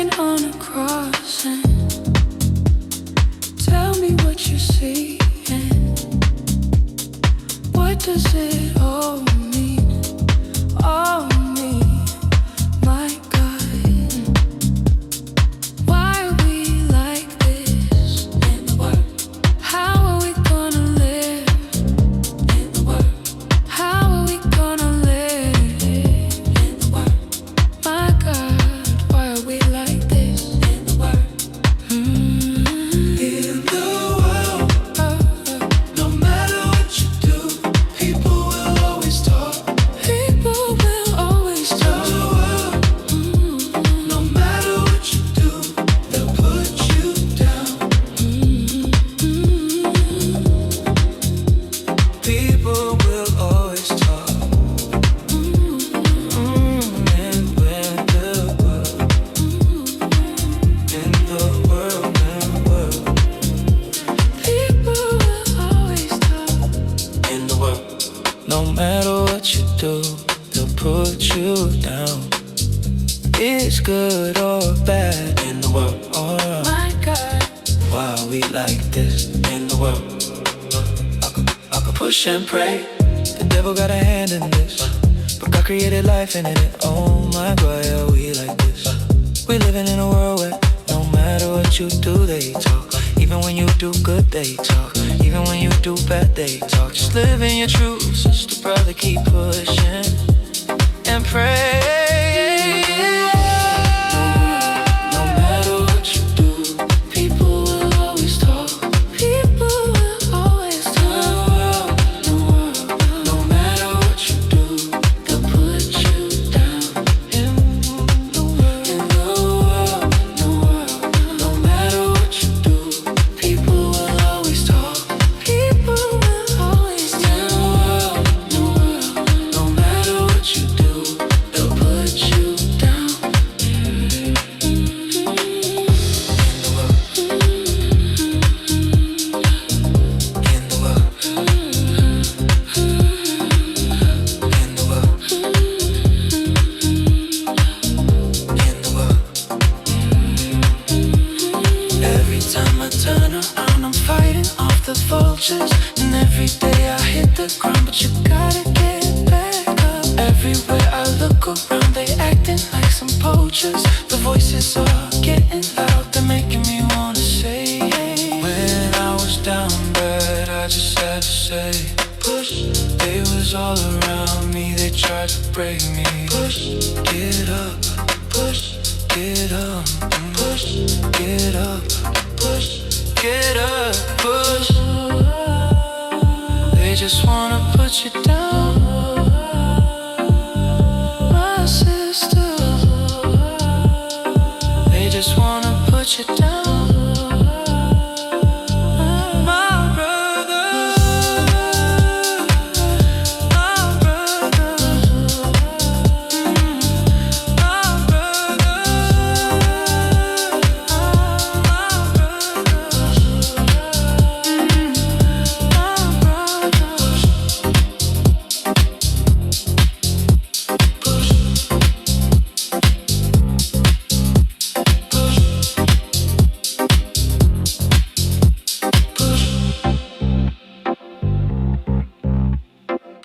hanging on a crossing. Tell me what you see, and what does it all mean? All me, my God. Why are we like this in the world? How are we gonna live in the world? How are we gonna live in the world? My God, why are we like this in the world? In the world, no matter what you do, people will always talk. People will always In the talk. world, no matter what you do, they'll put you down. People will always talk. And when the world, in the world, People will always talk. in the world. No matter what you do, they'll put you down. It's good or bad in the world. My God, Why are we like this in the world? I could push and pray. The devil got a hand in this, but God created life in it. Oh my God, why are we like this? We living in a world where no matter what you do, they talk. Even when you do good, they talk. Even when you do bad, they talk. Just live in your truth, sister, brother, keep pushing and pray. No matter what you do, people will always talk. people will always talk. No matter what you do, They'll put you down. in the world, no matter what you do, people will always talk. People will always talk. No matter what you do, they'll put you down. In the world, in the world, in the world. Every time I turn around, I'm fighting off the vultures. And every day I hit the ground, but you gotta get back up. Everywhere I look around, they acting like some poachers. The voices are getting loud, they're making me wanna say, when I was down bad, I just had to say, push. They was all around me, they tried to break me. Push, get up, push, get up, push, get up, push, get up, push. They just wanna put you down, My sister, they just wanna put you down.